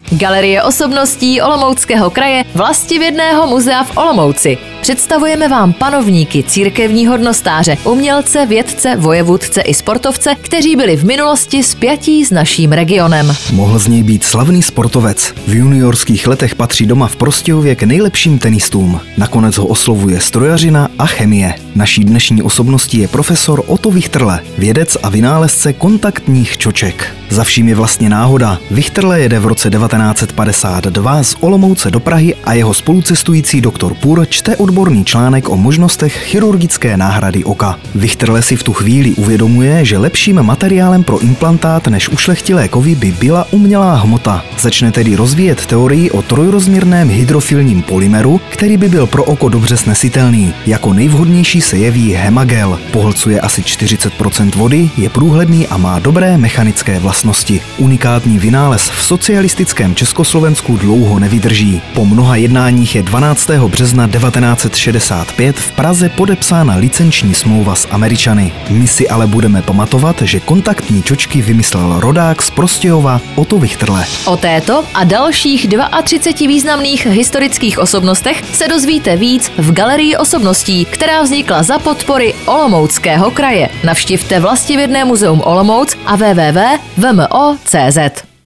Galerie osobností Olomouckého kraje Vlastivědného muzea v Olomouci. Představujeme vám panovníky, církevní hodnostáře, umělce, vědce, vojevůdce i sportovce, kteří byli v minulosti spjatí s naším regionem. Mohl z něj být slavný sportovec. V juniorských letech patří doma v Prostějově k nejlepším tenistům. Nakonec ho oslovuje strojařina a chemie. Naší dnešní osobností je profesor Otto Wichterle, vědec a vynálezce kontaktních čoček. Za vším je vlastně náhoda. Wichterle jede v roce 1952 z Olomouce do Prahy a jeho spolucestující doktor Pur čte odborný článek o možnostech chirurgické náhrady oka. Wichterle si v tu chvíli uvědomuje, že lepším materiálem pro implantát než ušlechtilé kovy by byla umělá hmota. Začne tedy rozvíjet teorii o trojrozměrném hydrofilním polymeru, který by byl pro oko dobře snesitelný. Jako nejvhodnější se jeví hemagel. Pohlcuje asi 40% vody, je průhledný a má dobré mechanické vlastnosti. Unikátní vynález v socialistickém Československu dlouho nevydrží. Po mnoha jednáních je 12. března 1965 v Praze podepsána licenční smlouva s Američany. My si ale budeme pamatovat, že kontaktní čočky vymyslel rodák z Prostějova Otto Wichterle. O této a dalších 32 významných historických osobnostech se dozvíte víc v Galerii osobností, která vznikla za podpory Olomouckého kraje. Navštivte Vlastivědné muzeum Olomouc a www.vmo.cz.